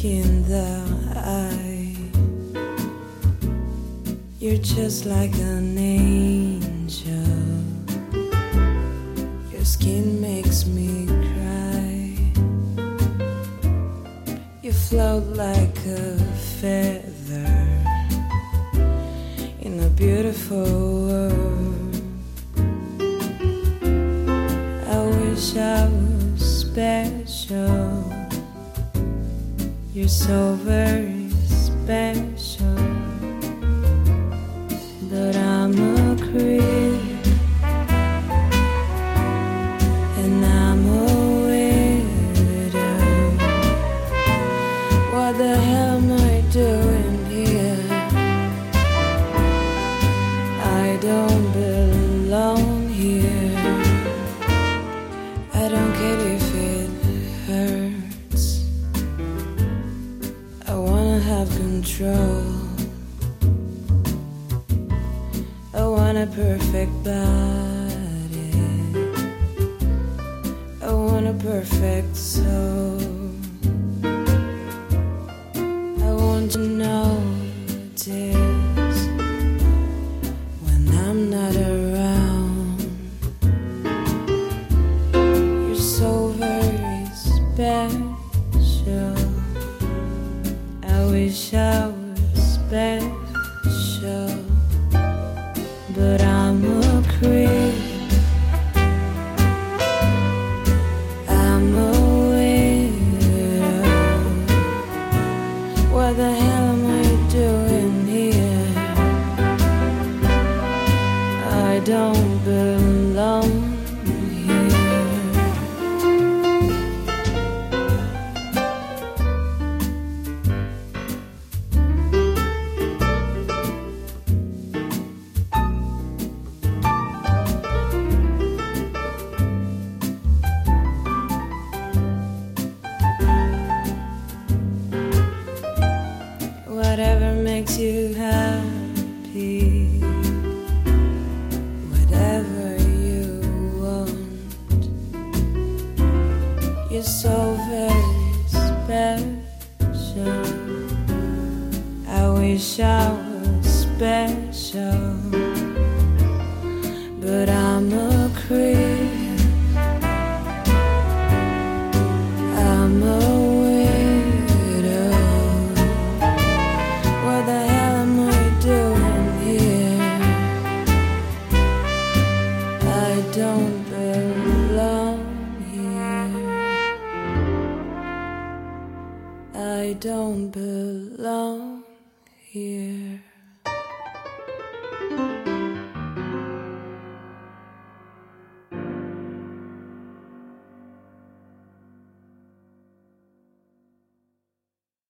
look in the eye. You're just like an angel. Your skin makes me cry. You float like a feather in a beautiful world. I wish I was special. You're so very special. But I'm a creep, and I'm a widow. What the hell am I doing here? I don't belong here. I don't care if it hurts. I wanna have control. I want a perfect body. I want a perfect soul. I want to notice when I'm not around. You're so very special. I wish I was special. But I'm a creep. I'm a widow. What the hell am I doing here? I don't belong here. Whatever makes you happy, whatever you want. You're so very special. I wish I was special. But I'm a creep. I'm a don't belong here. I don't belong here.